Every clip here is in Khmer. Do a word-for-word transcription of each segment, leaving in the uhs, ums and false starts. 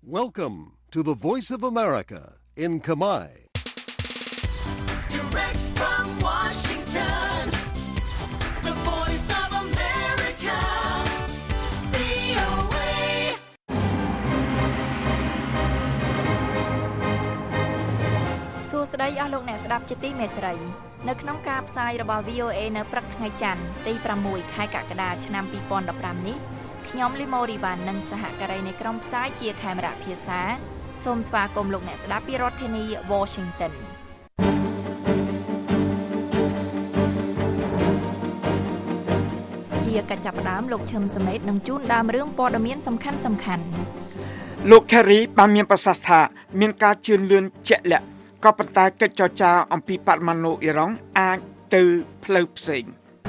Welcome to the Voice of America in Khmer. Direct from Washington, the Voice of America, វី អូ เอសួស្តីអស់លោកអ្នកស្ដាប់ជាទីមេត្រីនៅក្នុងការផ្សាយរបស់ វី អូ เอ នៅព្រឹកថ្ងៃច័ន្ទទីប្រាំមួយខែកក្កដាឆ្នាំពីរពាន់ដប់ប្រាំនេះខ្ញុំលីម៉ូរីវ៉ាន់និងសហការីនៃក្រុមផ្សាយជាខេមរៈភាសាសូមស្វាគមន៍លោកអ្នកស្ដាប់ពីរដ្ឋធានី Washington ជាកិច្ចចាប់ផ្ដើមលោកឈឹមសមេតនឹងជូនដើមរឿងព័ត៌មានសំខាន់សំខាន់លោក Kerry បានមានប្រសាសន៍ថាមានការជឿនលឿនជាក់លាក់ក៏ប៉ុន្តែកិច្ចចរចាអំពីបរិមាណអ៊ីរ៉ង់អាចទៅផ្លូវផ្សេង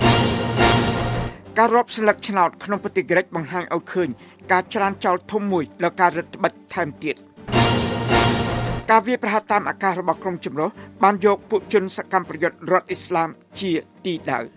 ការរាប់ស្លឹកឆ្នោតក្នុងប្រទេសក្រិកបង្ហាញឲ្យឃើញការច្រានចោលធំមួយដល់ការរឹតបន្តឹងថែមទៀតការវាយប្រហារតាមអាកាសរបស់ក្រុមចម្រុះបានយកពួកជនសកម្មប្រយុទ្ធរដ្ឋអ៊ីស្លាមជាទីដៅ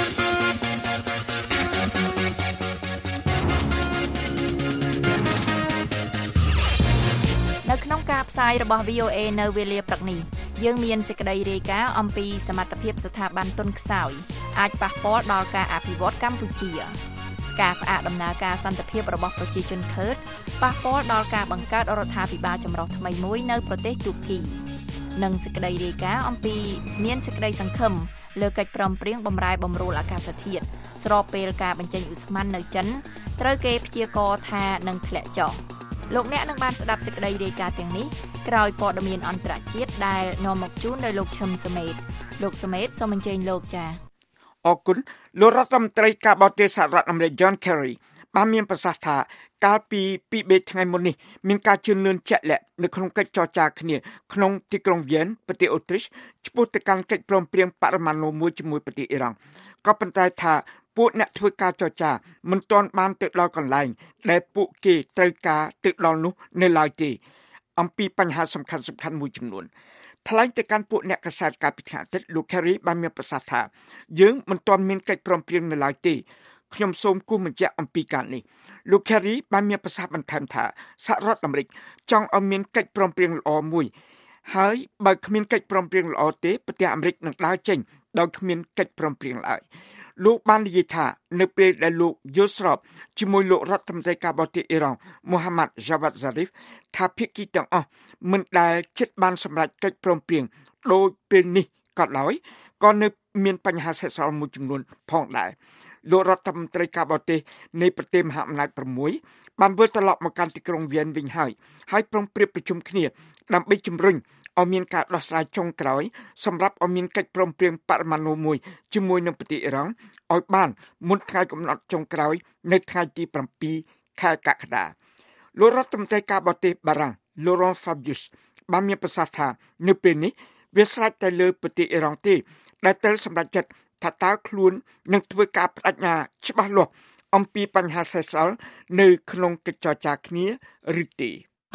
នៅក្នុងការផ្សាយរបស់ វី អូ เอ នៅវេលាព្រឹកនេះយើងមានសេចក្តីរាយការណ៍អំពីសមត្ថភាពស្ថាប័នទុនខ្សោយអាចប៉ះពាល់ដល់ការអភិវឌ្ឍកម្ពុជាការផ្អាកដំណើរការសន្តិភាពរបស់ប្រជាជនខឺតប៉ះពាល់ដល់ការបង្កើតរដ្ឋាភិបាលចម្រុះថ្មីមួយនៅប្រទេសទូគីនិងសេចក្តីរាយការណ៍អំពីមានសេចក្តីសង្ឃឹមលើកិច្ចព្រមព្រៀងបម្រែបម្រួលអាកាសធាតុស្របពេលការបញ្ចេញឧស្ម័ននៅចិនត្រូវគេព្យាករណ៍ថានឹងធ្លាក់ចុះលោកអ្នកនឹងបានស្ដាប់សេចក្តីរាយការណ៍ទាំងនេះក្រោយព័ត៌មានអន្តរជាតិដែលនាំមកជូនដោយលោកឈឹមសមេតលោកសមេតសូមអញ្ជើញលោកចា៎អរគុណលោករដ្ឋមន្ត្រីការបរទេសសហរដ្ឋអាមេរិក John Kerry បានមានប្រសាសន៍ថាកាលពីពីរថ្ងៃមុននេះមានការជឿនលឿនជាក់លាក់នៅក្នុងកិច្ចចរចាគ្នាក្នុងទីក្រុងវៀនប្រទេសអូទ្រីសចំពោះទៅកាន់កិច្ចព្រមព្រៀងបរិមាណមួយជាមួយប្រទេសអ៊ីរ៉ង់ក៏ប៉ុន្តែថាពួកអ្នកធ្វើការចរចាមិនទាន់បានទៅដល់កន្លែងដែលពួកគេត្រូវការទៅដល់នោះនៅឡើយទេអំពីបញ្ហាសំខាន់ៗមួយចំនួនថ្លែងទៅកាន់ពួកអ្នកកាសែតកាលពីថ្ងៃអាទិត្យលោក Kerry បានមានប្រសាសន៍ថាយើងមិនទាន់មានកិច្ចព្រមព្រៀងនៅឡើយទេខ្ញុំសូមគូសបញ្ជាក់អំពីការនេះលោក Kerry បានមានប្រសាសន៍បន្ថែមថាសហរដ្ឋអាមេរិកចង់ឲ្យមានកិច្ចព្រមព្រៀងល្អមួយហើយបើគ្មានកិច្ចព្រមព្រៀងល្អទេប្រទេសអាមេរិកនឹងដើរចេញដោយគ្មានកិច្ចព្រមព្រៀងឡើយលោកបាននិយាយថានៅពេលដែលលោកយល់ស្របជាមួយលោករដ្ឋមន្ត្រីការបរទេសអ៊ីរ៉ង់មូហាម៉ាត់ Javad Zarif ថាភាគីទាំងអស់មិនដែលជិតបានសម្រេចកិច្ចព្រមព្រៀងដោយពេលនេះក៏ដោយក៏នៅមានបញ្ហាសេសសល់មួយចំនួនផងដែរលោករដ្ឋមន្ត្រីការបរទេសនៃប្រទេសមហាអំណាចប្រាំមួយបានវិលត្រឡប់មកកាន់ទីក្រុងវៀនវិញហើយហើយប្រុងប្រៀបប្រជុំគ្នាដើម្បីជំរុញឲ្យមានការដោះស្រាយចុងក្រោយសម្រាប់ឲ្យមានកិច្ចព្រមព្រៀងបរិមាណមួយជាមួយនឹងប្រទេសអ៊ីរ៉ង់ឲ្យបានមុនថ្ងៃកំណត់ចុងក្រោយនៅថ្ងៃទីប្រាំពីរខែកក្កដាលោករដ្ឋមន្ត្រីការបរទេសបារាំង Laurent Fabius បានមានប្រសាសន៍ថានៅពេលនេះវាស្រេចតែលើប្រទេសអ៊ីរ៉ង់ទេដែលត្រូវសម្រេចចិត្តថាតើខ្លួននឹងធ្វើការបដិញ្ញាច្បាស់លាស់អំពីបញ្ហាសេសសល់នៅក្នុងកិច្ចចរចាគ្នាឬទេ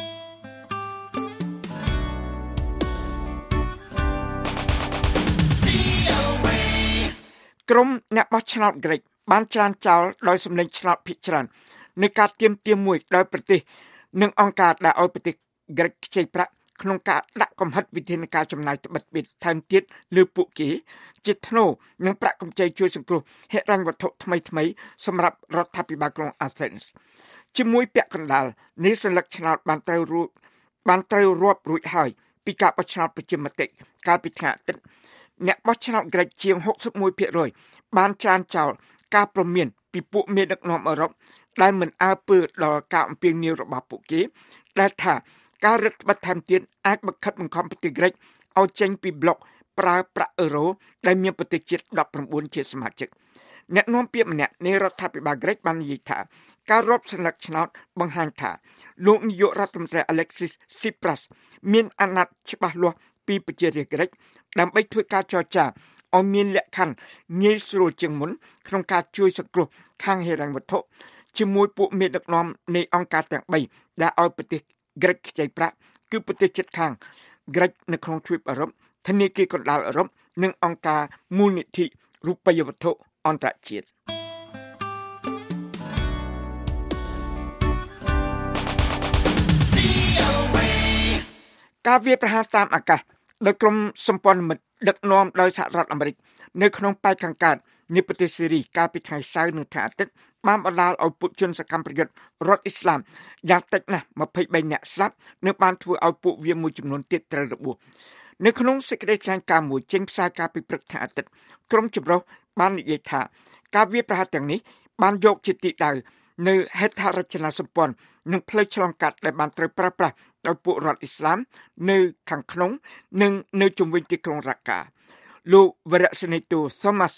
ក្រុមអ្នកបោះឆ្នោតក្រិកបានច្រានចោលដោយសម្លេងឆ្នោតភាគច្រើននៃការទាមទារមួយដោយប្រទេសនិងអង្គការដែលឲ្យប្រទេសក្រិកខ្ចីប្រាក់ក្នុងការដាក់កំហិតវិធានការចំណាយត្បិតបិទថែមទៀតលើពួកគេជាថ្នូរនឹងប្រាក់កម្ចីជួយសង្គ្រោះហិរញ្ញវត្ថុថ្មីថ្មីសម្រាប់រដ្ឋាភិបាលក្រុង Athens ជាមួយពាក់កណ្ដាលនៃសញ្ញាឆ្នោតបានត្រូវរួចបានត្រូវរាប់រួចហើយពីការបោះឆ្នោតប្រជាមតិកាលពីថ្ងៃអាទិត្យអ្នកបោះឆ្នោតក្រិកជាង ហុកសិបមួយភាគរយ បានច្រានចោលការព្រមានពីពួកមេដឹកនាំអឺរ៉ុបដែលមិនអើពើដល់ការអំពាវនាវរបស់ពួកគេដែលថាការរឹតបន្តឹងថែមទៀតអាចបង្ខិតបង្ខំប្រទេសក្រិកឲ្យចេញពីប្លុកប្រើប្រាក់អឺរ៉ូដែលមានប្រទេសជាតិដប់ប្រាំបួនជាសមាជិកអ្នកនាំពាក្យម្នាក់នៃរដ្ឋាភិបាលក្រិកបាននិយាយថាការរាប់សញ្ញាឆ្នោតបង្ហាញថាលោកនាយករដ្ឋមន្ត្រី Alexis Tsipras មានអាណត្តិច្បាស់លាស់ពីប្រជារាស្ត្រក្រិកដើម្បីធ្វើការចរចាឲ្យមានលក្ខខណ្ឌងាយស្រួលជាងមុនក្នុងការជួយសង្គ្រោះខាងហិរញ្ញវត្ថុជាមួយពួកមេដឹកនាំនៃអង្គការទាំងបីដែលឲ្យប្រទេសក្រិកខ្ចីប្រាក់គឺប្រទេសជិតខាងក្រិកនៅក្នុងទ្វីបអឺរ៉ុបធនាគារកណ្ដាលអឺរ៉ុបនិងអង្គការមូលនិធិរូបិយវត្ថុអន្តរជាតិវីការវាយប្រហារតាមអាកាសដោយក្រុមសម្ព័ន្ធមិត្តដឹកនាំដោយសហរដ្ឋអាមេរិកនៅក្នុងប៉ែកខាងកើតនៃប្រទេសសេរីកាលពីថ្ងៃសៅរ៍និងថ្ងៃអាទិត្យបានបណ្ដាលឲ្យពួកជនសកម្មប្រយុទ្ធរដ្ឋអ៊ីស្លាមយ៉ាងតិចណាស់ยี่สิบสามនាក់ស្លាប់និងបានធ្វើឲ្យពួកវាមួយចំនួនទៀតត្រូវរបួសនៅក្នុងសេចក្តីថ្លែងការណ៍មួយចេញផ្សាយកាលពីព្រឹកថ្ងៃអាទិត្យក្រុមចម្រុះបាននិយាយថាការវាយប្រហារទាំងនេះបានយកជាទីដៅនៅហេដ្ឋារចនាសម្ព័ន្ធនិងផ្លូវឆ្លងកាត់ដែលបានត្រូវប្រើប្រាស់ដោយពួករដ្ឋអ៊ីស្លាមនៅខាងក្នុងនិងនៅជុំវិញទីក្រុងរ៉ាកាលោកវរៈសេនីតូ Thomas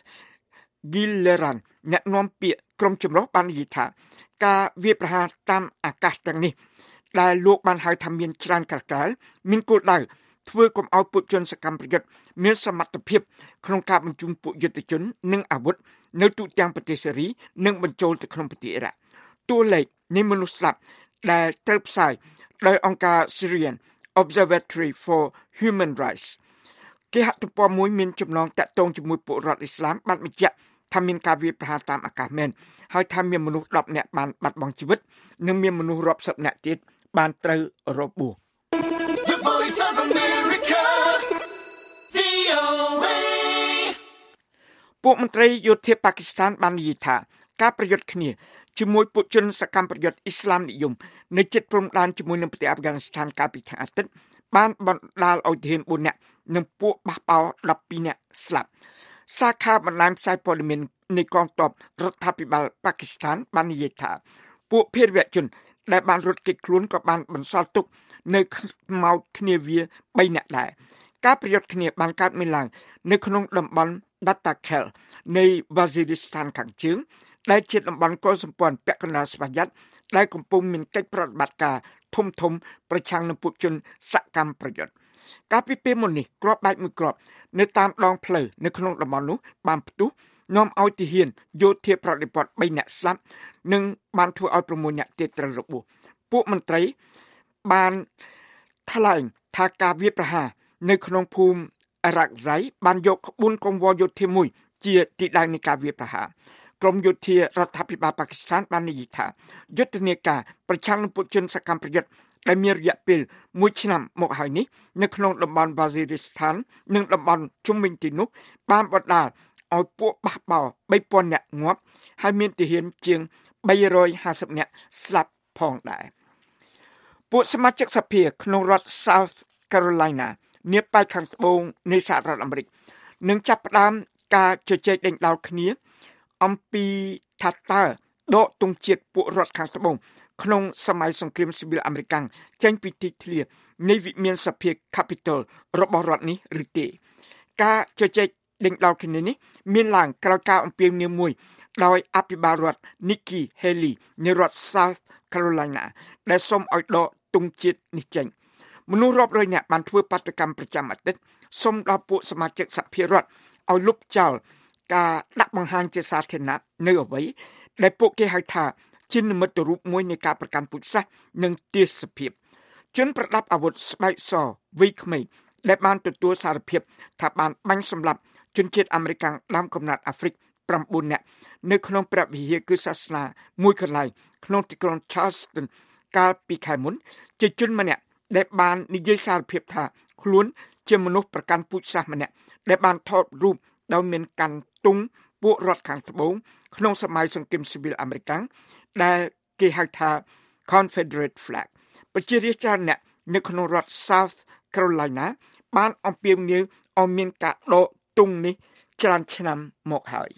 Gilleran អ្នកនាំពាក្យក្រុមចម្រុះបាននិយាយថាការវាយប្រហារតាមអាកាសទាំងនេះដែលលោកបានហៅថាមានច្រើនកលៗមានគោលដៅធ្វើកុំឲ្យពួកជនសកម្មប្រយុទ្ធមានសមត្ថភាពក្នុងការបញ្ជូនពួកយុទ្ធជននិងអាវុធនៅទូទាំងប្រទេសសេរីនិងបញ្ចូលទៅក្នុងប្រទេសអ៊ីរ៉ាក់តួលេខនៃមនុស្សស្លាប់ដែលត្រូវផ្សាយដោយអង្គការ Syrian Observatory for Human Rights គេហទំព័រមួយមានចំណងតាក់ទងជាមួយពួករដ្ឋអ៊ីស្លាមបានបញ្ជាក់ថាមានការវាយប្រហារតាមអាកាសមែនហើយថាមានមនុស្សដប់នាក់បានបាត់បង់ជីវិតនិងមានមនុស្សរាប់សិបនាក់ទៀតបានត្រូវរបួស The Voice of America វី អូ เอពួកមន្ត្រីយោធាប៉ាគីស្ថានបាននិយាយថាការប្រយុទ្ធគ្នាជាមួយពួកជនសកម្មប្រយុទ្ធអ៊ីស្លាមនិយមនៅជិតព្រំដែនជាមួយនឹងប្រទេសអាហ្វហ្គានីស្ថានកាលពីថ្ងៃអាទិត្យបានបណ្ដាលឲ្យទាហានbốnនាក់និងពួកបះបោដប់ពីរនាក់ស្លាប់សាខាបណ្ដាញផ្សាយព័ត៌មាននៃកងទ័ពរដ្ឋាភិបាលប៉ាគីស្ថានបាននិយាយថាពួកភេរវជនដែលបានរត់គេចខ្លួនក៏បានបន្សល់ទុកនៅខ្មោចគ្នាវាបីនាក់ដែរការប្រយុទ្ធគ្នាបានកើតមានឡើងនៅក្នុងតំបន់ Datakel នៃ Waziristan ខាងជើងដែលជាតំបន់កុលសម្ព័ន្ធពាក់កណ្ដាលស្វយ័តដែលកំពុងមានកិច្ចប្រតិបត្តិការធំធំប្រឆាំងនឹងពួកជនសកម្មប្រយុទ្ធកាលពីពេលមុននេះគ្រាប់បែកមួយគ្រាប់នៅតាមដងផ្លូវនៅក្នុងតំបន់នោះបានផ្ទុះនាំឲ្យទាហានយោធាប្រតិបត្តិបីនាក់ស្លាប់និងបានធ្វើឲ្យ៦នាក់ទៀតត្រូវរបួសពួកមន្ត្រីបានថ្លែងថាការវាយប្រហារនៅក្នុងភូមិអរ៉ាក់ហ្សៃបានយកក្បួនកង្វល់យោធាមួយជាទីដៅនៃការវាយប្រហារក្រុមយោធារដ្ឋាភិបាលប៉ាគីស្ថានបាននិយាយថាយុទ្ធនាការប្រឆាំងនឹងពួកជនសកម្មប្រយុទ្ធដែលមានរយៈពេលមួយឆ្នាំមកហើយនេះនៅក្នុងតំបន់ Waziristan និងតំបន់ជុំវិញទីនោះបានបណ្ដាលឲ្យពួកបះបោបីពាន់នាក់ងាប់ហើយមានទាហានជាងបីរយห้าสิบនាក់ស្លាប់ផងដែរពួកសមាជិកសភាក្នុងរដ្ឋ South Carolina នាប៉ែកខាងត្បូងនៃសហរដ្ឋអាមេរិកនឹងចាប់ផ្ដើមការជជែកដេញដោលគ្នាអំពីថាតើដកទង់ជាតិពួករដ្ឋខាងត្បូងក្នុងសម័យសង្គ្រាមស៊ីវិលអាមេរិកចេញពីទីធ្លានៃវិមានសភា Capitol របស់រដ្ឋនេះឬទេការជជែកដេញដោលគ្នានេះមានឡើងក្រោយការអំពាវនាវមួយដោយអភិបាលរដ្ឋ Nikki Haley នៃរដ្ឋ South Carolina ដែលសូមឲ្យដកទង់ជាតិនេះចេញមនុស្សរាប់រយនាក់បានធ្វើបាតកម្មប្រចាំអាទិត្យសូមដល់ពួកសមាជិកសភារដ្ឋឲ្យលុបចោលការដាក់បង្ហាញជាសាធារណៈនៅអ្វីដែលពួកគេហៅថាជានិមិត្តរូបមួយនៃការប្រកាន់ពូជសាសន៍និងទាសភាពជនប្រដាប់អាវុធស្បែកសវ័យក្មេងដែលបានទទួលសារភាពថាបានបាញ់សម្លាប់ជនជាតិអាមេរិកដើមកំណើតអាហ្វ្រិក៩នាក់នៅក្នុងព្រះវិហារគឺសាសនាមួយកន្លែងក្នុងទីក្រុង Charleston កាលពីខែមុនជាជនម្នាក់ដែលបាននិយាយសារភាពថាខ្លួនជាមនុស្សប្រកាន់ពូជសាសន៍ម្នាក់ដែលបានថតរូបដោយមានកាន់ទង់ពួករដ្ឋខាងត្បូងក្នុងសម័យសង្គ្រាមស៊ីវិលអាមេរិកដែលគេហៅថា Confederate flag ប្រជារាស្ត្រច្រើនអ្នកនៅក្នុងរដ្ឋ South Carolina បានអំពាវនាវឲ្យមានការដកទង់នេះច្រើនឆ្នាំមកហើយ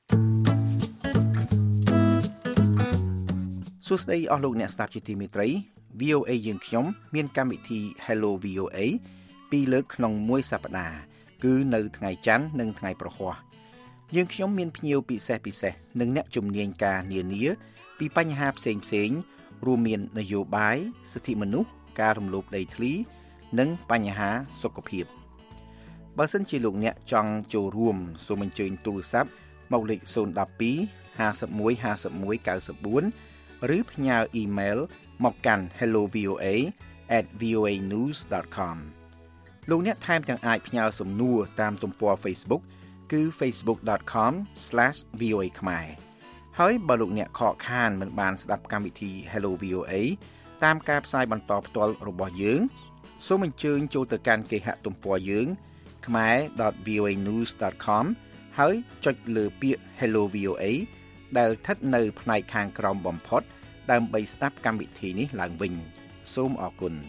សួស្តីអស់លោកអ្នកស្ដាប់ជាទីមេត្រី វី អូ เอ យើងខ្ញុំមានកម្មវិធី Hello វី អូ เอ ពីរលើកក្នុងមួយសប្តាហ៍គឺនៅថ្ងៃច័ន្ទនិងថ្ងៃប្រហ័សយើងខ្ញុំមានភ្ញៀវពិសេសពិសេសនិងអ្នកជំនាញការនានាពីបញ្ហាផ្សេងផ្សេងរួមមាននយោបាយសិទ្ធិមនុស្សការរំលោភដីធ្លីនិងបញ្ហាសុខភាពបើសិនជាលោកអ្នកចង់ចូលរួមសូមអញ្ជើញទូរស័ព្ទមកលេខศูนย์ หนึ่ง สอง ห้า หนึ่ง ห้า หนึ่ง เก้า สี่ ឬផ្ញើអ៊ីមែលមកកាន់ hello v o a at v o a news dot com លោកអ្នកថែមទាំងអាចផ្ញើសំណួរតាមទំព័រ Facebook គឺ facebook dot com slash v o a ខ្មែរហើយបើលោកអ្នកខកខានមិនបានស្ដាប់កម្មវិធី Hello វី អូ เอ តាមការផ្សាយបន្តផ្ទាល់របស់យើងសូមអញ្ជើញចូលទៅកាន់គេហទំព័រយើង khmer dot v o a news dot com ហើយចុចលើពាក្យ Hello វី អូ เอ ដែលស្ថិតនៅផ្នែកខាងក្រោមបំផុតដើម្បីស្ដាប់កម្មវិធីនេះឡើងវិញសូមអរគុណ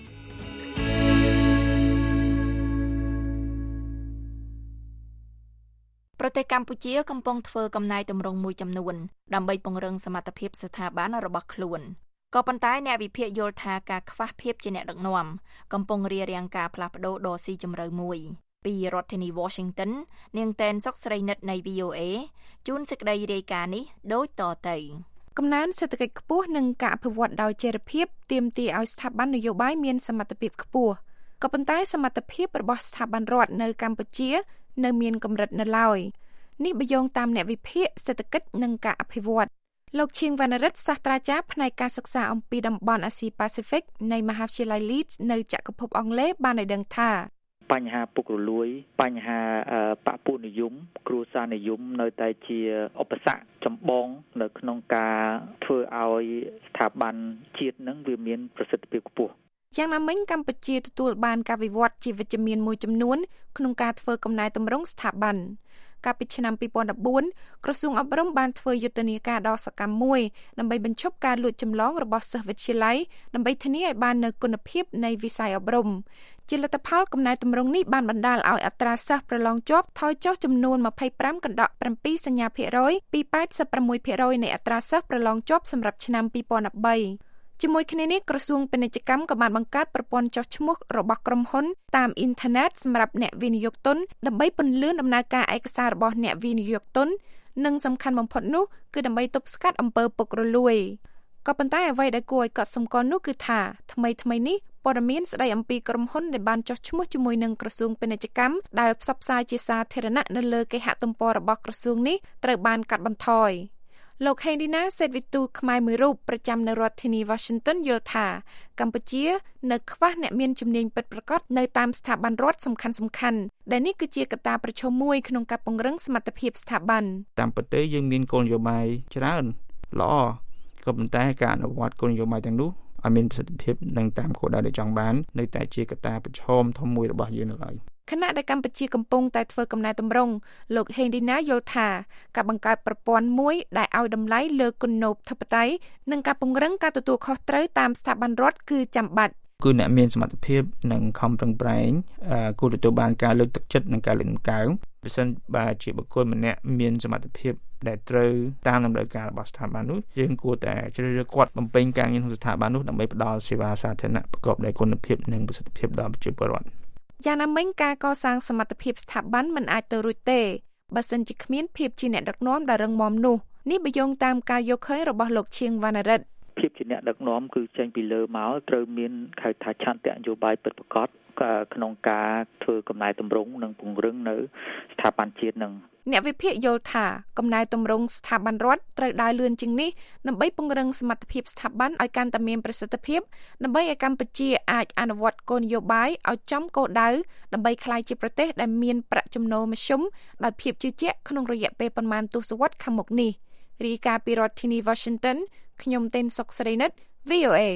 ប្រទេសកម្ពុជាកំពុងធ្វើកំណែទម្រង់មួយចំនួនដើម្បីពង្រឹងសមត្ថភាពស្ថាប័នរបស់ខ្លួនក៏ប៉ុន្តែអ្នកវិភាគយល់ថាការខ្វះភាពជាអ្នកដឹកនាំកំពុងរារាំងការផ្លាស់ប្ដូរដ៏ស៊ីជម្រៅមួយពីរដ្ឋធានី Washington នាងតែនសុកស្រីនិតនៃ វី អូ เอ ជូនសេចក្តីរាយការណ៍នេះដូចតទៅកំណើនសេដ្ឋកិច្ចខ្ពស់និងការអភិវឌ្ឍដោយចីរភាពទាមទារឲ្យស្ថាប័ននយោបាយមានសមត្ថភាពខ្ពស់ក៏ប៉ុន្តែសមត្ថភាពរបស់ស្ថាប័នរដ្ឋនៅកម្ពុជានៅមានកម្រិតនៅឡើយនេះបញ្យងតាមអ្នកវិភាគសេដ្ឋកិច្ចនិងការអភិវឌ្ឍលោកឈៀងវណ្ណរិទ្ធសាស្ត្រាចារ្យផ្នែកការសិក្សាអំពីតំបន់អាស៊ីប៉ាស៊ីហ្វិកនៃមហាវិទ្យាល័យ Leeds នៅចក្រភពអង់គ្លេសបានឲ្យដឹងថាបញ្ហាពុករលួយបញ្ហាបពុនិយមគ្រួសារនិយមនៅតែជាឧបសគ្គចម្បងនៅក្នុងការធ្វើឲ្យស្ថាប័នជាតិនឹងវាមានប្រសិទ្ធភាពខ្ពស់យ៉ាងណាមិញកម្ពុជាទទួលបានការវិវត្តជាវិជ្ជមានមួយចំនួនក្នុងការធ្វើកំណែទម្រង់ស្ថាប័នកាលពីឆ្នាំពីរពាន់ដប់បួនក្រសួងអប់រំបានធ្វើយុទ្ធនាការដ៏សកម្មមួយដើម្បីបញ្ឈប់ការលួចចម្លងរបស់សិស្សវិទ្យាល័យដើម្បីធានាឲ្យបាននូវគុណភាពនៃវិស័យអប់រំជាលទ្ធផលកំណែទម្រង់នេះបានបណ្ដាលឲ្យអត្រាសិស្សប្រឡងជាប់ថយចុះចំនួនម្ភៃប្រាំកន្ដកប្រាំពីរសញ្ញាភាគរយពីប៉ែតសិបប្រាំមួយភាគរយនៃអត្រាសិស្សប្រឡងជាប់សម្រាប់ឆ្នាំពីរពាន់ដប់បីជាមួយគ្នានេះក្រសួងពាណិជ្ជកម្មក៏បានបង្កើតប្រព័ន្ធចុះឈ្មោះរបស់ក្រុមហ៊ុនតាមអ៊ីនធឺណិតសម្រាប់អ្នកវិនិយោគទុនដើម្បីពន្លឿនដំណើរការឯកសាររបស់អ្នកវិនិយោគទុននិងសំខាន់បំផុតនោះគឺដើម្បីទប់ស្កាត់អំពើពុករលួយក៏ប៉ុន្តែអ្វីដែលគួរឲ្យកត់សម្គាល់នោះគឺថាថ្មីថ្មីនេះព័ត៌មានស្ដីអំពីក្រុមហ៊ុនដែលបានចុះឈ្មោះជាមួយនឹងក្រសួងពាណិជ្ជកម្មដែលផ្សព្វផ្សាយជាសាធារណៈនៅលើគេហទំព័ររបស់ក្រសួងនេះត្រូវបានកាត់បន្ថយលោកហេងឌីណាសេតវិទូខ្មែរមួយរូបប្រចាំនៅរដ្ឋធានី Washington យល់ថាកម្ពុជានៅខ្វះអ្នកមានជំនាញពិតប្រាកដនៅតាមស្ថាប័នរដ្ឋសំខាន់ៗដែលនេះគឺជាកត្តាប្រឈមមួយក្នុងការពង្រឹងសមត្ថភាពស្ថាប័នតាមប្រទេសយើងមានគោលនយោបាយច្រើនល្អក៏ប៉ុន្តែការអនុវត្តគោលនយោបាយទាំងនោះឲ្យមានប្រសិទ្ធភាពនិងតាមគោលដៅដែលចង់បាននៅតែជាកត្តាប្រឈមធំមួយរបស់យើងនៅឡើយខណៈដែលកម្ពុជាកំពុងតែធ្វើកំណែទម្រង់លោកហេងឌីណាយល់ថាការបង្កើតប្រព័ន្ធមួយដែលឲ្យតម្លៃលើគុណូបធិបតេយ្យនិងការពង្រឹងការទទួលខុសត្រូវតាមស្ថាប័នរដ្ឋគឺចាំបាច់គឺអ្នកមានសមត្ថភាពនិងខំប្រឹងប្រែងគួរទទួលបានការលើកទឹកចិត្តនិងការលើកតម្កើងប្រសិនបើជាបុគ្គលម្នាក់មានសមត្ថភាពដែលត្រូវតាមតម្រូវការរបស់ស្ថាប័ននោះយើងគួរតែជ្រើសរើសគាត់បំពេញការងារក្នុងស្ថាប័ននោះដើម្បីផ្ដល់សេវាសាធារណៈប្រកបដោយគុណភាពនិងប្រសិទ្ធភាពដល់ប្រជាពលរដ្ឋយ៉ាងណាមិញការកសាងសមត្ថភាពស្ថាប័នមិនអាចទៅរួចទេបើសិនជាគ្មានភាពជាអ្នកដឹកនាំដែលរឹងមាំនោះនេះបញ្យងតាមការយកឃើញរបស់លោកឈៀងវណ្ណរិទ្ធភាពជាអ្នកដឹកនាំគឺចេញពីលើមកត្រូវមានហៅថាឆន្ទៈនយោបាយពិតប្រាកដក្នុងការធ្វើកំណែទម្រង់និងពង្រឹងនៅស្ថាប័នជាតិនឹងអ្នកវិភាគយល់ថាកំណែទម្រង់ស្ថាប័នរដ្ឋត្រូវដើរលឿនជាងនេះដើម្បីពង្រឹងសមត្ថភាពស្ថាប័នឲ្យកាន់តែមានប្រសិទ្ធភាពដើម្បីឲ្យកម្ពុជាអាចអនុវត្តគោលនយោបាយឲ្យចំគោលដៅដើម្បីក្លាយជាប្រទេសដែលមានប្រាក់ចំណូលមធ្យមដោយភាពជឿជាក់ក្នុងរយៈពេលប៉ុន្មានទសវត្សរ៍ខាងមុខនេះរាយការណ៍ពីរដ្ឋធានី Washington ខ្ញុំទេនសុកស្រីនិត វី អូ เอ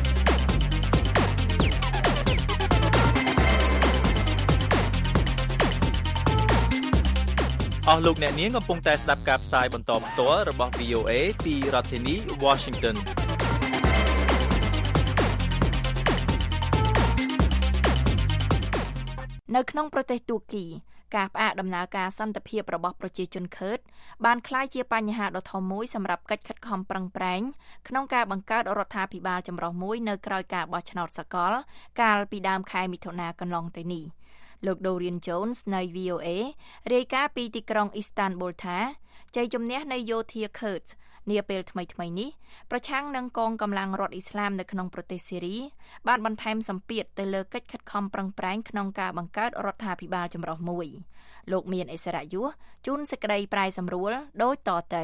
អស់លោកអ្នកនាងកំពុងតែស្ដាប់ការផ្សាយបន្តផ្ទាល់របស់ វី អូ เอ ពីរដ្ឋធានី Washington នៅក្នុងប្រទេសទួរគីការផ្អាកដំណើរការសន្តិភាពរបស់ប្រជាជនឃឺតបានក្លាយជាបញ្ហាដ៏ធំមួយសម្រាប់កិច្ចខិតខំប្រឹងប្រែងក្នុងការបង្កើតរដ្ឋាភិបាលចម្រុះមួយនៅក្រៅការបោះឆ្នោតសកលកាលពីដើមខែមិថុនាកន្លងទៅនេះលោក Dorian Jones នៃ វី អូ เอ រាយការណ៍ពីទីក្រុង Istanbul ថាជ័យជំនះនៃយោធា Kurds នាពេលថ្មីៗនេះប្រឆាំងនឹងកងកម្លាំងរដ្ឋអ៊ីស្លាមនៅក្នុងប្រទេសសេរីបានបន្ថែមសម្ពាធទៅលើកិច្ចខិតខំប្រឹងប្រែងក្នុងការបង្កើតរដ្ឋាភិបាលចម្រុះមួយលោកមានឥស្សរយុជូនសេចក្តីប្រាយសម្រួលដូចតទៅ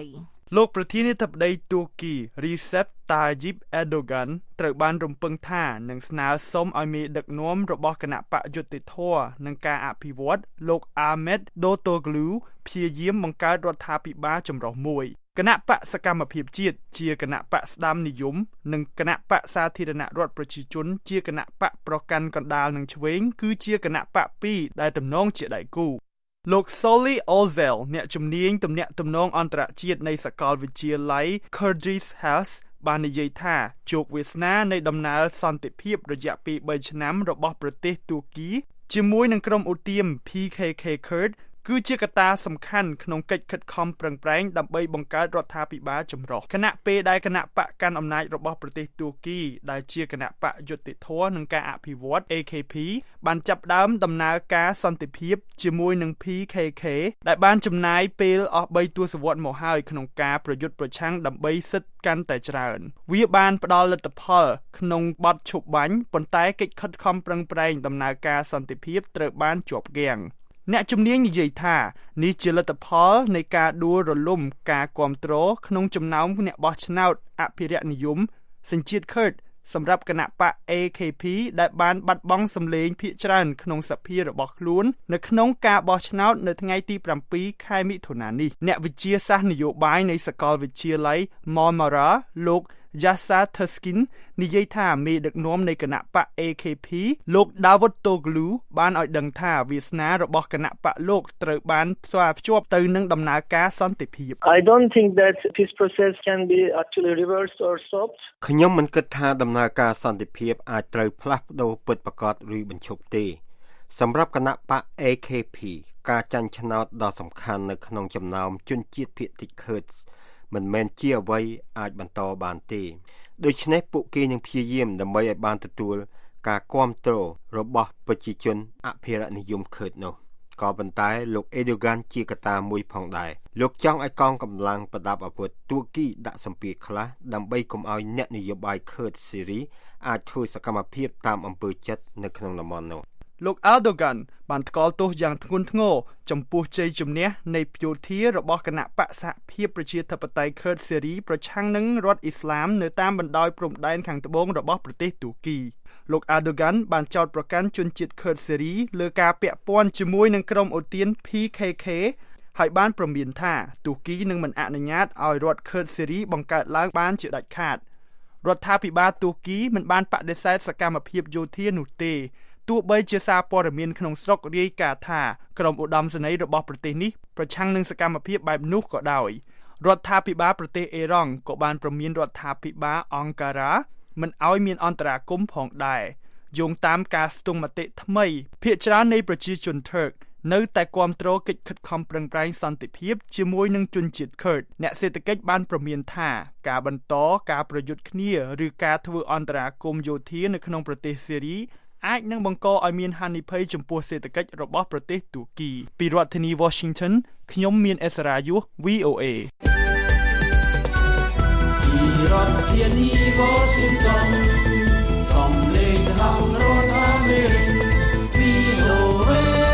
លោកប្រធានាធិបតីទួរគី Recep Tayyip Erdogan ត្រូវបានរំពឹងថានឹងស្នើសុំឲ្យមេដឹកនាំរបស់គណៈបកយុត្តិធម៌និងការអភិវឌ្ឍលោក Ahmed Davutoglu ព្យាយាមបង្កើតរដ្ឋាភិបាលចម្រុះមួយគណៈបកសកម្មភាពជាតិជាគណៈបកស្ដាមនិយមនិងគណៈបកសាធារណរដ្ឋប្រជាជនជាគណៈបកប្រកាន់កណ្ដាលនិងឆ្វេងគឺជាគណៈបកពីរដែលទំនងជាដៃគូលោក Solly Ozel អ្នកជំនាញទំនាក់ទំនងអន្តរជាតិនៃសាកលវិទ្យាល័យ Curtis House បាននិយាយថាជោគវាសនានៃដំណើរសន្តិភាពរយៈពេលបីឆ្នាំរបស់ប្រទេសទួរគីជាមួយនឹងក្រុមឧទាម P K K Kurd គឺជាកត្តាសំខាន់ក្នុងកិច្ចខិតខំប្រឹងប្រែងដើម្បីបង្កើតរដ្ឋាភិបាលចម្រុះគណៈពេលដែលគណៈបកកាន់អំណាចរបស់ប្រទេសទួរគីដែលជាគណៈបកយុត្តិធម៌និងការអភិវឌ្ឍ A K P បានចាប់ផ្ដើមដំណើរការសន្តិភាពជាមួយនឹង P K K ដែលបានចំណាយពេលអស់បីទសវត្សរ៍មកហើយក្នុងការប្រយុទ្ធប្រឆាំងដើម្បីសិទ្ធិកាន់តែច្រើនវាបានផ្ដល់លទ្ធផលក្នុងបទឈប់បាញ់ប៉ុន្តែកិច្ចខិតខំប្រឹងប្រែងដំណើរការសន្តិភាពត្រូវបានជាប់គាំងអ្នកជំនាញនិយាយថានេះជាលទ្ធផលនៃការដួលរលំការគាំទ្រក្នុងចំណោមអ្នកបោះឆ្នោតអភិរក្សនិយមសញ្ជាតិ Kurd សម្រាប់គណៈបក A K P ដែលបានបាត់បង់សម្លេងភាគច្រើនក្នុងសភារបស់ខ្លួននៅក្នុងការបោះឆ្នោតនៅថ្ងៃទីប្រាំពីរខែមិថុនានេះអ្នកវិទ្យាសាស្ត្រនយោបាយនៃសាកលវិទ្យាល័យ Marmara លោកYasa Tuskin និយាយថាមេដឹកនាំនៃគណៈបក A K P លោក Davutoglu បានឲ្យដឹងថាវាសនារបស់គណៈបកលោកត្រូវបានផ្សារភ្ជាប់ទៅនឹងដំណើរការសន្តិភាព I don't think that this process can be actually reversed or stopped ខ្ញុំមិនគិតថាដំណើរការសន្តិភាពអាចត្រូវផ្លាស់ប្ដូរពិតប្រាកដឬបញ្ឈប់ទេសម្រាប់គណៈបក A K P ការចាញ់ឆ្នោតដ៏សំខាន់នៅក្នុងចំណោមជនជាតិភាគតិច Kurdsមិនមែនជាអ្វីអាចបន្តបានទេដូច្នេះពួកគេនឹងព្យាយាមដើម្បីឲ្យបានទទួលការគាំទ្ររបស់ប្រជាជនអភិរក្សនិយមខឺតនោះក៏ប៉ុន្តែលោក Erdogan ជាកត្តាមួយផងដែរលោកចង់ឲ្យកងកម្លាំងប្រដាប់អាវុធទួរគីដាក់សម្ពាធខ្លះដើម្បីកុំឲ្យអ្នកនយោបាយខឺតសេរីអាចធ្វើសកម្មភាពតាមអំពើចិត្តនៅក្នុងតំបន់នោះលោក Erdogan បានថ្កោលទោសយ៉ាងធ្ងន់ធ្ងរចំពោះជ័យជំនះនៃយោធារបស់គណៈបកសហភាពប្រជាធិបតេយ្យ Kurd សេរីប្រឆាំងនឹងរដ្ឋអ៊ីស្លាមនៅតាមបណ្ដោយព្រំដែនខាងត្បូងរបស់ប្រទេសទួរគីលោក Erdogan បានចោទប្រកាន់ជនជាតិ Kurd សេរីលើការពាក់ព័ន្ធជាមួយនឹងក្រុមអូទាន P K K ហើយបានប្រមានថាទួរគីនឹងមិនអនុញ្ញាតឲ្យរដ្ឋ Kurd សេរីបង្កើតឡើងបានជាដាច់ខាតរដ្ឋាភិបាលទួរគីមិនបានបដិសេធសកម្មភាពយោធានោះទេទោះបីជាសារព័ត៌មានក្នុងស្រុករាយការណ៍ថាក្រុមឧត្តមសេនីយ៍របស់ប្រទេសនេះប្រឆាំងនឹងសកម្មភាពបែបនោះក៏ដោយរដ្ឋាភិបាលប្រទេសអេរ៉ង់ក៏បានប្រមានរដ្ឋាភិបាលអង្ការ៉ាមិនឲ្យមានអន្តរាគមន៍ផងដែរយោងតាមការស្ទង់មតិថ្មីភាគច្រើននៃប្រជាជន Turk នៅតែគាំទ្រកិច្ចខិតខំប្រឹងប្រែងសន្តិភាពជាមួយនឹងជនជាតិ Kurd អ្នកសេដ្ឋកិច្ចបានប្រមានថាការបន្តការប្រយុទ្ធគ្នាឬការធ្វើអន្តរាគមន៍យោធានៅក្នុងប្រទេសសេរីអាចនឹងបង្កឲ្យមានហានិភ័យចំពោះសេដ្ឋកិច្ចរបស់ប្រទេសទួរគីពីរដ្ឋធានី Washington ខ្ញុំមានអេសរ៉ាយុស V O A ពីរដ្ឋធានី Washington សំឡេងខាងរដ្ឋអាមេរិក V O A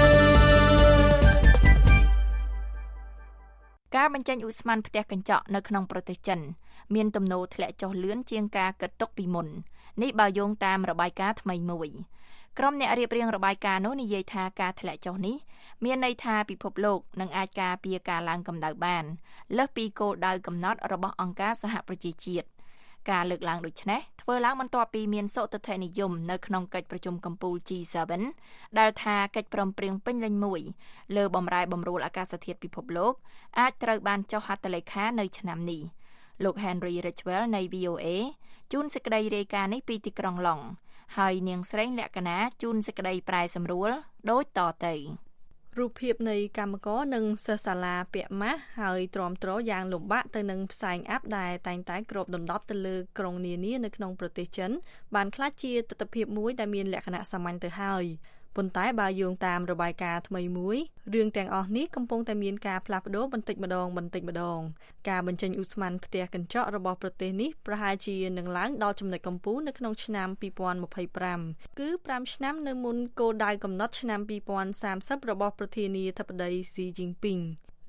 ការបញ្ចេញឧស្ម័នផ្ទះកញ្ចក់នៅក្នុងប្រទេសចិនមានទំនោរធ្លាក់ចុះលឿនជាងការគិតទុកពីមុននេះបើយោងតាមរបាយការណ៍ថ្មីមួយក្រុមអ្នករៀបរៀងរបាយការណ៍នោះនិយាយថាការធ្លាក់ចុះនេះមានន័យថាពិភពលោកនឹងអាចការពារការឡើងកម្ដៅបានលើសពីគោលដៅកំណត់របស់អង្គការសហប្រជាជាតិការលើកឡើងដូចនេះធ្វើឡើងបន្ទាប់ពីមានសុទិដ្ឋិនិយមនៅក្នុងកិច្ចប្រជុំកំពូល G សេវន ដែលថាកិច្ចព្រមព្រៀងពេញលេញមួយលើបម្រែបម្រួលអាកាសធាតុពិភពលោកអាចត្រូវបានចុះហត្ថលេខានៅឆ្នាំនេះលោក Henry Ridgwell នៃ V O A ជូនសេចក្តីរាយការណ៍នេះពីទីក្រុងឡុងហើយនាងស្រីលក្ខណាជូនសេចក្តីប្រែសម្រួលដូចតទៅរូបភាពនៃកម្មករនិងសិស្សសាលាពាក់ម៉ាស់ហើយទ្រាំទ្រយ៉ាងលំបាកទៅនឹងផ្សែងអាប់ដែលតែងតែគ្របដណ្ដប់ទៅលើក្រុងនានានៅក្នុងប្រទេសចិនបានក្លាយជាទស្សនវិជ្ជាមួយដែលមានលក្ខណៈសាមញ្ញទៅហើយប៉ុន្តែបើយោងតាមរបាយការណ៍ថ្មីមួយរឿងទាំងអស់នេះកំពុងតែមានការផ្លាស់ប្ដូរបន្តិចម្ដងបន្តិចម្ដងការបញ្ចេញឧស្ម័នផ្ទះកញ្ចក់របស់ប្រទេសនេះប្រហែលជានឹងឡើងដល់ចំណុចកំពូលនៅក្នុងឆ្នាំពីរពាន់ម្ភៃប្រាំគឺប្រាំឆ្នាំនៅមុនគោលដៅកំណត់ឆ្នាំពីរពាន់សាមសិបរបស់ប្រធានាធិបតី Xi Jinping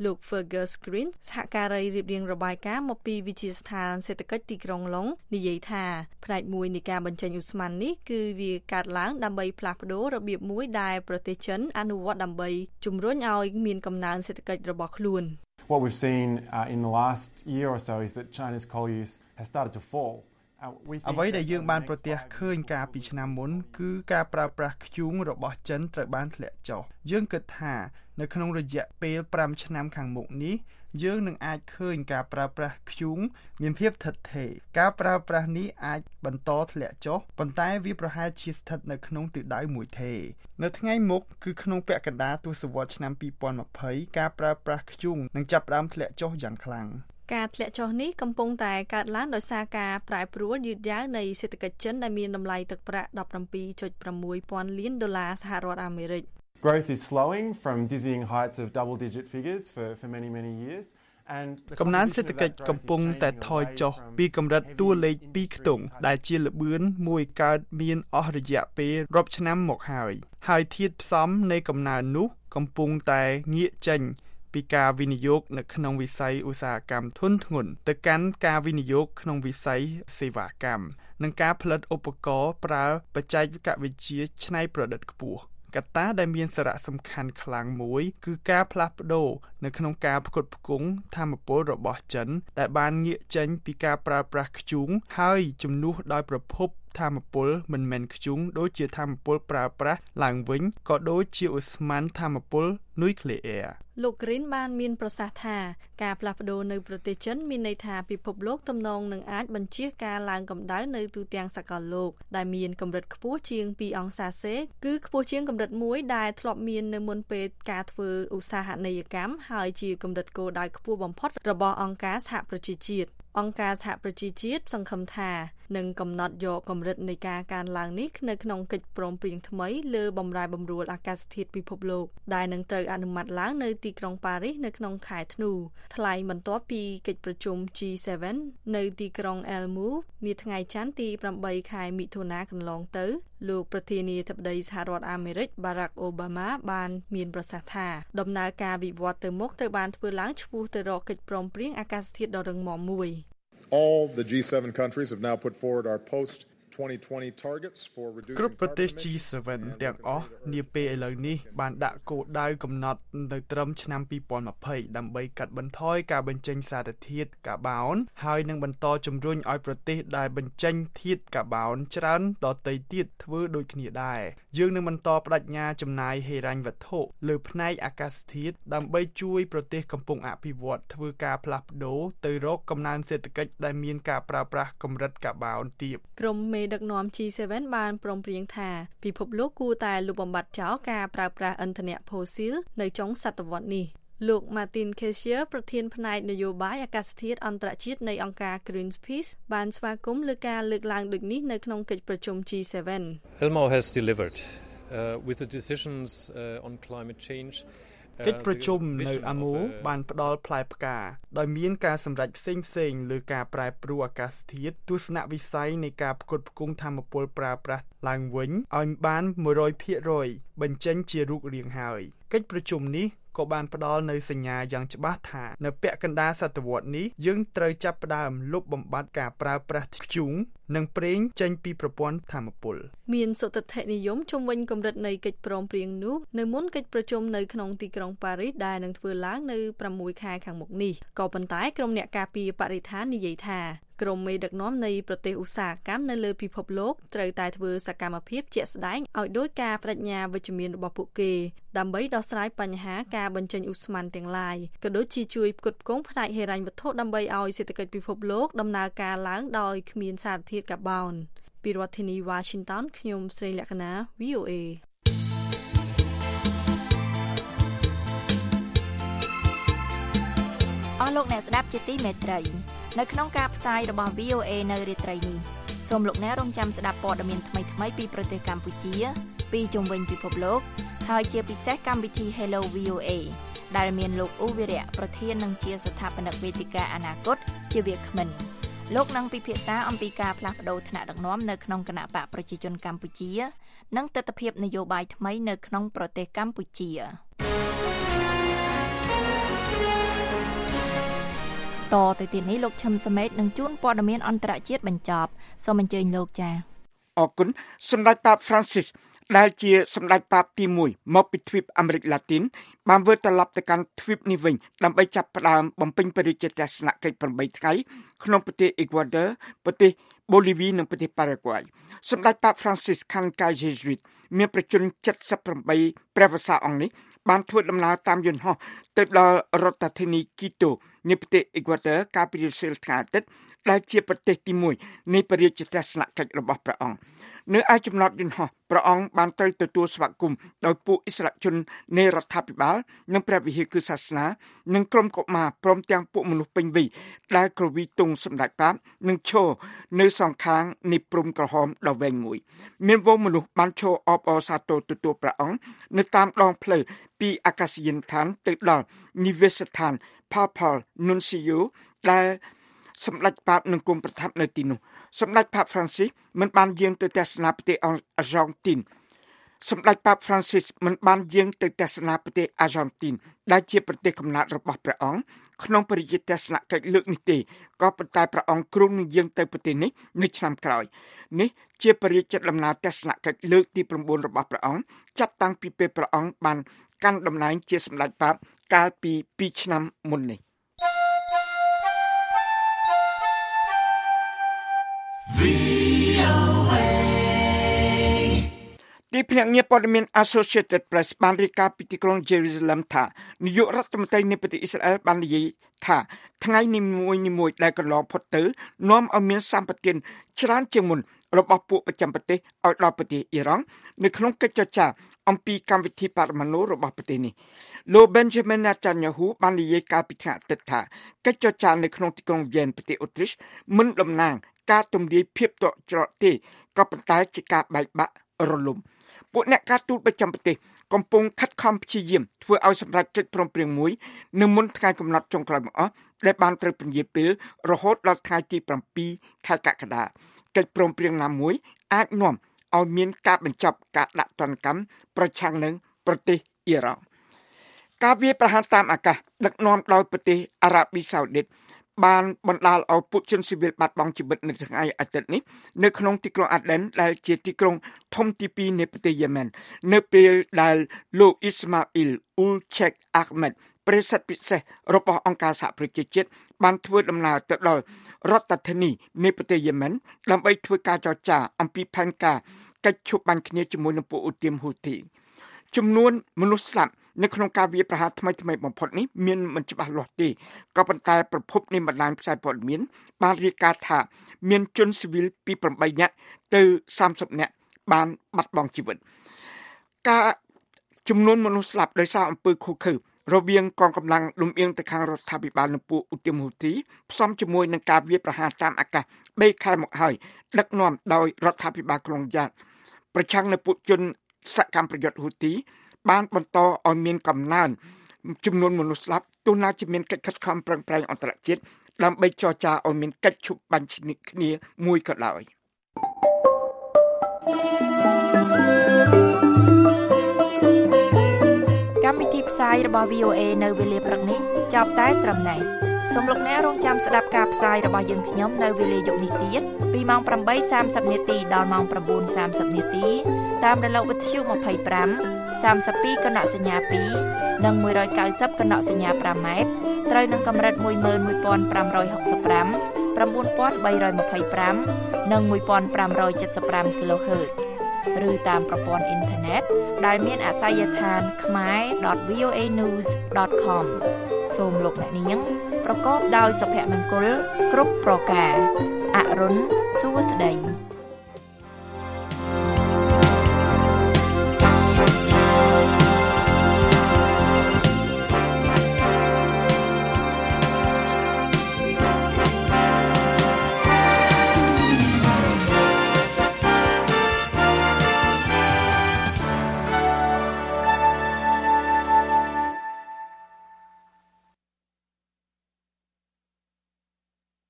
លោក Fergus Green សហការីរៀបរៀងរបាយការណ៍មកពីវិទ្យាស្ថានសេដ្ឋកិច្ចទីក្រុងឡុងនិយាយថាផ្នែកមួយនៃការបញ្ចេញឧស្ម័ននេះគឺវាកើតឡើងដើម្បីផ្លាស់ប្ដូររបៀបមួយដែលប្រទេសចិនអនុវត្តដើម្បីជំរុញឲ្យមានកំណើនសេដ្ឋកិច្ចរបស់ខ្លួន What we've seen uh, in the last year or so is that China's coal use has started to fall. អ្វីដែលយើងបានប្រទះឃើញកាលពីឆ្នាំមុនគឺការប្រើប្រាស់ធ្យូងរបស់ចិនត្រូវបានធ្លាក់ចុះយើងគិតថានៅក្នុងរយៈពេលប្រាំឆ្នាំខាងមុខនេះយើងនឹងអាចឃើញការប្រើប្រាស់ធ្យូងមានភាពថិតថេរការប្រើប្រាស់នេះអាចបន្តធ្លាក់ចុះប៉ុន្តែវាប្រហែលជាស្ថិតនៅក្នុងទិសដៅមួយថេរនៅថ្ងៃមុខគឺក្នុងពាក់កណ្ដាលទសវត្សរ៍ឆ្នាំពីរពាន់ម្ភៃការប្រើប្រាស់ធ្យូងនឹងចាប់ផ្ដើមធ្លាក់ចុះយ៉ាងខ្លាំងការធ្លាក់ចុះនេះកំពុងតែកើតឡើងដោយសារការប្រែប្រួលយឺតយ៉ាវនៃសេដ្ឋកិច្ចចិនដែលមានតម្លៃទឹកប្រាក់ ដប់ប្រាំពីរចុចប្រាំមួយ ពាន់លានដុល្លារសហរដ្ឋអាមេរិក Growth is slowing from dizzying heights of double digit figures for for many many years and កំណើនសេដ្ឋកិច្ចកំពុងតែថយចុះពីកម្រិតតួលេខពីរខ្ទង់ដែលជាល្បឿនមួយកើតមានអស់រយៈពេលរាប់ឆ្នាំមកហើយហើយធាតុផ្សំនៃកំណើននោះកំពុងតែងាកចេញពីការវិនិយោគនៅក្នុងវិស័យឧស្សាហកម្មធុនធ្ងន់ទៅកាន់ការវិនិយោគក្នុងវិស័យសេវាកម្មនិងការផលិតឧបករណ៍ប្រើបច្ចេកវិទ្យាច្នៃប្រឌិតខ្ពស់កត្តាដែលមានសារៈសំខាន់ខ្លាំងមួយគឺការផ្លាស់ប្ដូរនៅក្នុងការផ្គត់ផ្គង់ថាមពលរបស់ចិនដែលបានងាកចេញពីការប្រើប្រាស់ធ្យូងហើយជំនួសដោយប្រភពថាមពលមិនមែនធ្យូងដូចជាថាមពលប្រើប្រាស់ឡើងវិញក៏ដូចជាឧស្ម័នថាមពលនុយក្លេអ៊ែរលោក Green បានមានប្រសាសន៍ថាការផ្លាស់ប្ដូរនៅប្រទេសចិនមានន័យថាពិភពលោកទំនងនឹងអាចបញ្ជៀសការឡើងកម្ដៅនៅទូទាំងសកលលោកដែលមានកម្រិតខ្ពស់ជាងពីរអង្សាសេគឺខ្ពស់ជាងកម្រិតមួយដែលធ្លាប់មាននៅមុនពេលការធ្វើឧស្សាហនយកម្មហើយជាកម្រិតគោលដៅខ្ពស់បំផុតរបស់អង្គការសហប្រជាជាតិអង្គការសហប្រជាជាតិសង្ឃឹមថានឹងកំណត់យកកម្រិតនៃការកើនឡើងនេះនៅក្នុងកិច្ចព្រមព្រៀងថ្មីលើបម្រែបម្រួលអាកាសធាតុពិភពលោកដែលនឹងត្រូវអនុម័តឡើងនៅទីក្រុងប៉ារីសនៅក្នុងខែធ្នូថ្លែងបន្ទាប់ពីកិច្ចប្រជុំ G សេវែន នៅទីក្រុង Elmu នាថ្ងៃច័ន្ទទីប្រាំបីខែមិថុនាកន្លងទៅលោកប្រធានាធិបតីសហរដ្ឋអាមេរិក Barack Obama បានមានប្រសាសន៍ថាដំណើរការវិវត្តទៅមុខត្រូវបានធ្វើឡើងឆ្ពោះទៅរកកិច្ចព្រមព្រៀងអាកាសធាតុដ៏រឹងមាំមួយ All the G seven countries have now put forward our post twenty twenty targets for reducing គ្រប់ប្រទេស G seven ទាំងអស់នាពេលឥឡូវនេះបានដាក់គោលដៅកំណត់នៅត្រឹមឆ្នាំពីរពាន់ម្ភៃដើម្បីកាត់បន្ថយការបញ្ចេញសារធាតុកាបូនហើយនឹងបន្តជំរុញឲ្យប្រទេសដែលបញ្ចេញធាតុកាបូនច្រើនដទៃទៀតធ្វើដូចគ្នាដែរយើងនឹងបន្តបដិញ្ញាចំណាយហិរញ្ញវត្ថុលើផ្នែកអាកាសធាតុដើម្បីជួយប្រទេសកំពុងអភិវឌ្ឍធ្វើការផ្លាស់ប្ដូរទៅរកកំណើនសេដ្ឋកិច្ចដែលមានការប្រើប្រាស់កម្រិតកាបូនទាបក្រុមមេដឹកនាំ G seven បានព្រមព្រៀងថាពិភពលោកគួរតែលុបបំបាត់ចោលការប្រើប្រាស់ឥន្ធនៈផូស៊ីលនៅចុងសតវត្សរ៍នេះលោក Martin Kessier ប្រធានផ្នែកនយោបាយអាកាសធាតុអន្តរជាតិនៃអង្គការ Greenpeace បានស្វាគមន៍លើការលើកឡើងដូចនេះនៅក្នុងកិច្ចប្រជុំ G seven Elmo has delivered uh, with the decisions uh, on climate change កិច្ចប្រជុំនៅអាម៉ូបានផ្ដល់ផ្លែផ្កាដោយមានការសម្រេចផ្សេងផ្សេងលើការប្រែប្រួលអាកាសធាតុទស្សនវិស័យនៃការផ្គត់ផ្គង់ថាមពលប្រើប្រាស់ឡើងវិញឲ្យបានមួយរយភាគរយបញ្ចេញជារូបរាងហើយកិច្ចប្រជុំនេះក៏បានផ្ដល់នៅសញ្ញាយ៉ាងច្បាស់ថានៅពាក់កណ្ដាលសតវត្សរ៍នេះយើងត្រូវចាប់ផ្ដើមលុបបំបាត់ការប្រើប្រាស់ធ្យូងនិងប្រេងចេញពីប្រព័ន្ធថាមពលមានសុទិដ្ឋិនិយមជំវិញកម្រិតនៃកិច្ចព្រមព្រៀងនោះនៅមុនកិច្ចប្រជុំនៅក្នុងទីក្រុងប៉ារីសដែលនឹងធ្វើឡើងនៅប្រាំមួយខែខាងមុខនេះក៏ប៉ុន្តែក្រុមអ្នកការពារបរិស្ថាននិយាយថាក្រុមមេដឹកនាំនៃប្រទេសឧស្សាហកម្មនៅលើពិភពលោកត្រូវតែធ្វើសកម្មភាពជាក់ស្ដែងឲ្យដោយការបដិញ្ញាវិជ្ជមានរបស់ពួកគេដើម្បីដោះស្រាយបញ្ហាការបញ្ចេញឧស្ម័នទាំងឡាយក៏ដូចជាជួយផ្គត់ផ្គង់ផ្នែកហិរញ្ញវត្ថុដើម្បីឲ្យសេដ្ឋកិច្ចពិភពលោកដំណើរការឡើងដោយគ្មានសារធាតុកាបូនពីរដ្ឋធានី Washington ខ្ញុំស្រីលក្ខណា V O A អស់លោកអ្នកស្ដាប់ជាទីមេត្រីនៅក្នុងការផ្សាយរបស់ V O A នៅរាត្រីនេះសូមលោកអ្នករងចាំស្ដាប់ព័ត៌មានថ្មីៗពីប្រទេសកម្ពុជាពីជុំវិញពិភពលោកហើយជាពិសេសកម្មវិធី Hello វី អូ เอ ដែលមានលោកអ៊ូវីរៈប្រធាននិងជាស្ថាបនិកវេទិកាអនាគតជាវាគ្មិនលោកនឹងពិភាក្សាអំពីការផ្លាស់ប្តូរថ្នាក់ដឹកនាំនៅក្នុងគណៈបកប្រជាជនកម្ពុជានិងទស្សនវិជ្ជានយោបាយថ្មីនៅក្នុងប្រទេសកម្ពុជាតទៅទៀតនេះលោកឈឹមសមេតនឹងជួនព័ត៌មានអន្តរជាតិបញ្ចប់សូមអញ្ជើញលោកចា៎អរគុណសម្ដេចប៉ាប Francis ដែលជាសម្ដេចប៉ាបទីមួយមកពីទ្វីបអាមេរិកឡាទីនបានវិលត្រឡប់ទៅកាន់ទ្វីបនេះវិញដើម្បីចាប់ផ្ដើមបំពេញបរិយាទស្សនកិច្ចប្រាំបីថ្ងៃក្នុងប្រទេសអ៊ីក្វាដ័រប្រទេសបូលីវីនិងប្រទេសប៉ារ៉ាហ្គាយសម្ដេចប៉ាប Francis ខាងកាយ Jesuit មានប្រជជន七十八ព្រះវស្សាអង្គនេះបានធ្វើដំណើរតាមយន្តហោះទៅដល់រដ្ឋធានីគីតូនៃប្រទេសអ៊ីក្វាដ័រកាលពីរសៀលថ្ងៃអាទិត្យដែលជាប្រទេសទីមួយនៃបរិយាទស្សនកិច្ចរបស់ព្រះអង្គនៅឯចំណតយន្តហោះព្រះអង្គបានត្រូវទទួលស្វាគមន៍ដោយពួកឥស្រាជននៃរដ្ឋាភិបាលនិងព្រះវិហារគឺសាសនានិងក្រុមកុមារព្រមទាំងពួកមនុស្សពេញវ័យដែលគ្រវីទង់សម្ដេចប៉ាបនិងឈរនៅសងខាងនៃព្រំក្រហមដ៏វែងមួយមានវងមនុស្សបានឈរអបអរសាទរទទួលព្រះអង្គនៅតាមដងផ្លូវពីអាកាសយានដ្ឋានទៅដល់និវេសស្ថាន Papal Nuncio ដែលសម្ដេចប៉ាបនឹងគង់ប្រថាប់នៅទីនោះសម្ដេចប៉ាប Francis មិនបានយាងទៅទស្សនាប្រទេសអាហ្សង់ទីនសម្ដេចប៉ាប Francis មិនបានយាងទៅទស្សនាប្រទេសអាហ្សង់ទីនដែលជាប្រទេសកំណើតរបស់ព្រះអង្គក្នុងបរិយាទស្សនកិច្ចលើកនេះទេក៏ប៉ុន្តែព្រះអង្គគ្រោងនឹងយាងទៅប្រទេសនេះនៅឆ្នាំក្រោយនេះជាបរិយាដំណើរទស្សនកិច្ចលើកទី៩របស់ព្រះអង្គចាប់តាំងពីពេលព្រះអង្គបានកាន់តំណែងជាសម្ដេចប៉ាបកាលពីពីរឆ្នាំមុននេះទីភ្នាក់ងារព័ត៌មាន Associated Press បានរាយការណ៍ពីទីក្រុង Jerusalem ថានាយករដ្ឋមន្ត្រីនៃប្រទេសអ៊ីស្រាអែលបាននិយាយថាថ្ងៃនីមួយៗដែលកន្លងផុតទៅនាំឲ្យមានសម្បទានច្រើនជាងមុនរបស់ពួកប្រចាំប្រទេសឲ្យដល់ប្រទេសអ៊ីរ៉ង់នៅក្នុងកិច្ចចរចាអំពីកម្មវិធីបរមាណុរបស់ប្រទេសនេះលោក Benjamin Netanyahu បាននិយាយកាលពីថ្ងៃអាទិត្យថាកិច្ចចរចានៅក្នុងទីក្រុង Vienna ប្រទេសអូទ្រីសមិនតំណាងការទម្លាយភាពតក់ច្រកទេក៏ប៉ុន្តែជាការបែកបាក់រលំពួកអ្នកការទូតប្រចាំប្រទេសកំពុងខិតខំព្យាយាមធ្វើឲ្យសម្រេចកិច្ចព្រមព្រៀងមួយនៅមុនថ្ងៃកំណត់ចុងក្រោយបង្អស់ដែលបានត្រូវពន្យាពេលរហូតដល់ថ្ងៃទីប្រាំពីរខែកក្កដាកិច្ចព្រមព្រៀងណាមួយអាចនាំឲ្យមានការបញ្ចប់ការដាក់ទណ្ឌកម្មប្រឆាំងនឹងប្រទេសអ៊ីរ៉ង់ការវាយប្រហារតាមអាកាសដឹកនាំដោយប្រទេសអារ៉ាប៊ីសាអូឌីតបានបណ្ដាលឲ្យពួកជនស៊ីវិលបាត់បង់ជីវិតនៅថ្ងៃអាទិត្យនេះនៅក្នុងទីក្រុងអាដេនដែលជាទីក្រុងធំទីពីរនៃប្រទេសយេម៉ែននៅពេលដែលលោកអ៊ីស្ម៉ាអ៊ីលអ៊ូលឆេកអាហ្មេតប្រធានពិសេសរបស់អង្គការសហប្រជាជាតិបានធ្វើដំណើរទៅដល់រដ្ឋធានីនៃប្រទេសយេម៉ែនដើម្បីធ្វើការចរចាអំពីផែនការកិច្ចឈប់បាញ់គ្នាជាមួយនឹងពួកអ៊ូទីមហ៊ូធីចំនួនមនុស្សស្លាប់នៅក្នុងការវាយប្រហារថ្មីថ្មីបំផុតនេះមានមិនច្បាស់លាស់ទេក៏ប៉ុន្តែប្រភពនៃបណ្ដាញផ្សាយព័ត៌មានបានរាយការណ៍ថាមានជនស៊ីវិលពីប្រាំបីនាក់ទៅសាមសិបនាក់បានបាត់បង់ជីវិតការចំនួនមនុស្សស្លាប់ដោយសារអំពើឃោរឃៅរវាងកងកម្លាំងលំអៀងទៅខាងរដ្ឋាភិបាលនិងពួកអ៊ូទីមហ៊ូទីផ្សំជាមួយនឹងការវាយប្រហារតាមអាកាសបីខែមកហើយដឹកនាំដោយរដ្ឋាភិបាលក្រុងយ៉ាតប្រឆាំងនឹងពួកជនសកម្មប្រយុទ្ធហ៊ូទីបានបន្តឲ្យមានកំណើនចំនួនមនុស្សស្លាប់ទោះណាជាមានកិច្ចខិតខំប្រឹងប្រែងអន្តរជាតិដើម្បីចរចាឲ្យមានកិច្ចឈប់បាញ់គ្នាមួយក៏ដោយកម្មវិធីផ្សាយរបស់ វី អូ เอ នៅវេលាព្រឹកនេះចប់តែត្រឹមនេះសូមលោកអ្នករងចាំស្ដាប់ការផ្សាយរបស់យើងខ្ញុំនៅវេលាយប់នេះទៀតពីម៉ោងប្រាំបីសាមសិបនាទីដល់ម៉ោងប្រាំបួនសាមសិបនាទីតាមរលកវិទ្យុម្ភៃប្រាំ សាមសិបពីរកណសញ្ញាពីរនិងមួយរយកៅសិបកណសញ្ញាប្រាំម៉ែត្រត្រូវនឹងកម្រិតមួយម៉ឺនមួយពាន់ប្រាំរយហកសិបប្រាំ ប្រាំបួនពាន់បីរយម្ភៃប្រាំនិងមួយពាន់ប្រាំរយเจ็ดสิบห้า kHz ឬតាមប្រព័ន្ធអ៊ីនធឺណិតដែលមានអាសយដ្ឋាន khmae dot v o a news dot com សូមលោកអ្នកនាងប្រកបដោយសុភមង្គលគ្រប់ប្រការអរុនសួស្តី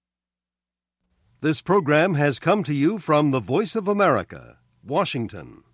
This program has come to you from the Voice of America, Washington.